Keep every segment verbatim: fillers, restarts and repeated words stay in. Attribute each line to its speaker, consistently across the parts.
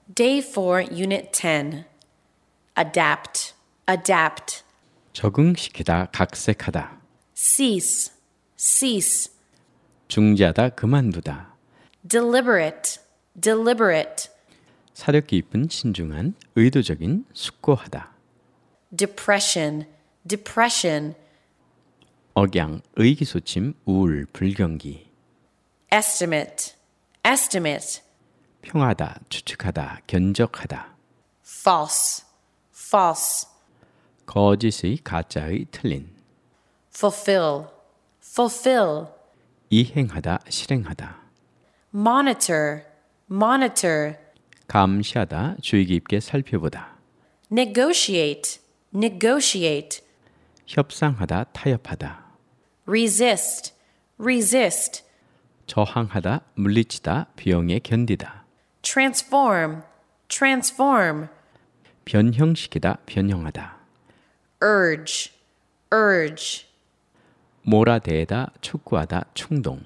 Speaker 1: Day four, Unit ten. Adapt, adapt.
Speaker 2: 적응시키다, 각색하다.
Speaker 1: Cease, cease.
Speaker 2: 중지하다, 그만두다.
Speaker 1: Deliberate, deliberate.
Speaker 2: 사려 깊은, 신중한, 의도적인, 숙고하다.
Speaker 1: Depression, depression.
Speaker 2: 억양, 의기소침, 우울, 불경기.
Speaker 1: Estimate, estimate.
Speaker 2: 평하다, 추측하다, 견적하다.
Speaker 1: False, false.
Speaker 2: 거짓의, 가짜의, 틀린.
Speaker 1: Fulfill, fulfill.
Speaker 2: 이행하다, 실행하다.
Speaker 1: Monitor, monitor.
Speaker 2: 감시하다, 주의 깊게 살펴보다.
Speaker 1: Negotiate, negotiate.
Speaker 2: 협상하다, 타협하다.
Speaker 1: Resist, resist.
Speaker 2: 저항하다, 물리치다, 비용에 견디다.
Speaker 1: Transform, transform.
Speaker 2: 변형시키다, 변형하다.
Speaker 1: Urge, urge.
Speaker 2: 몰아대다, 촉구하다, 충동.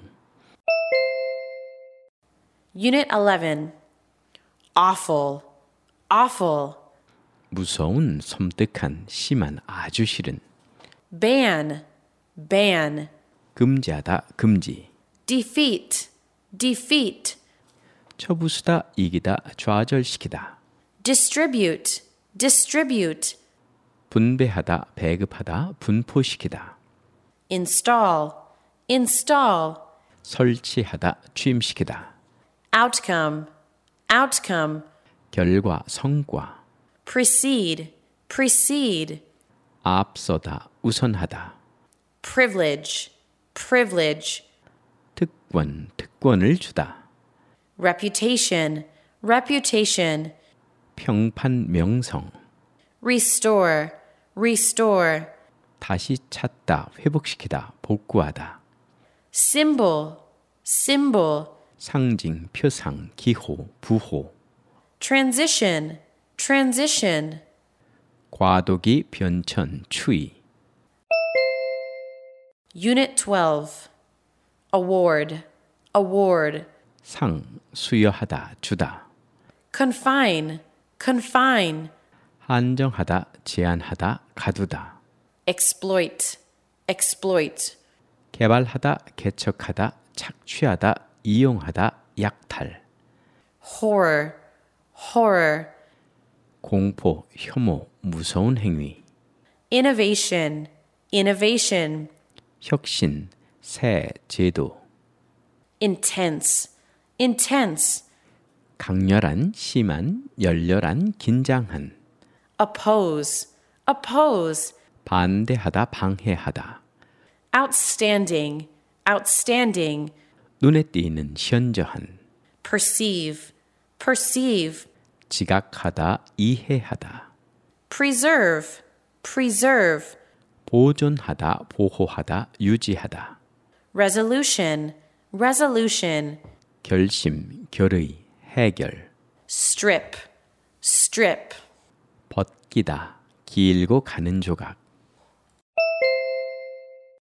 Speaker 1: Unit eleven. Awful, awful.
Speaker 2: 무서운, 섬뜩한, 심한, 아주 싫은.
Speaker 1: Ban, ban.
Speaker 2: 금지하다, 금지.
Speaker 1: Defeat, defeat.
Speaker 2: 처부수다, 이기다, 좌절시키다.
Speaker 1: Distribute, distribute.
Speaker 2: 분배하다, 배급하다, 분포시키다.
Speaker 1: Install, install.
Speaker 2: 설치하다, 취임시키다.
Speaker 1: Outcome, outcome.
Speaker 2: 결과, 성과.
Speaker 1: Precede, precede.
Speaker 2: 앞서다, 우선하다.
Speaker 1: Privilege, privilege.
Speaker 2: 특권, 특권을 주다.
Speaker 1: Reputation, reputation.
Speaker 2: 평판, 명성.
Speaker 1: Restore, restore.
Speaker 2: 다시 찾다, 회복시키다, 복구하다.
Speaker 1: Symbol, symbol.
Speaker 2: 상징, 표상, 기호, 부호.
Speaker 1: Transition, transition.
Speaker 2: 과도기, 변천, 추이.
Speaker 1: Unit twelve. Award, award.
Speaker 2: 상, 수여하다, 주다.
Speaker 1: Confine, confine.
Speaker 2: 한정하다, 제한하다, 가두다.
Speaker 1: Exploit, exploit.
Speaker 2: 개발하다, 개척하다, 착취하다, 이용하다, 약탈.
Speaker 1: Horror, horror.
Speaker 2: 공포, 혐오, 무서운 행위.
Speaker 1: Innovation, innovation.
Speaker 2: 혁신, 새, 제도.
Speaker 1: Intense, intense.
Speaker 2: 강렬한, 심한, 열렬한, 긴장한.
Speaker 1: Oppose, oppose.
Speaker 2: 반대하다, 방해하다.
Speaker 1: Outstanding, outstanding.
Speaker 2: 눈에 띄는, 현저한.
Speaker 1: Perceive, perceive.
Speaker 2: 지각하다, 이해하다.
Speaker 1: Preserve, preserve.
Speaker 2: 보존하다, 보호하다, 유지하다.
Speaker 1: Resolution, resolution.
Speaker 2: 결심, 결의, 해결.
Speaker 1: Strip, strip.
Speaker 2: 벗기다, 길고 가는 조각.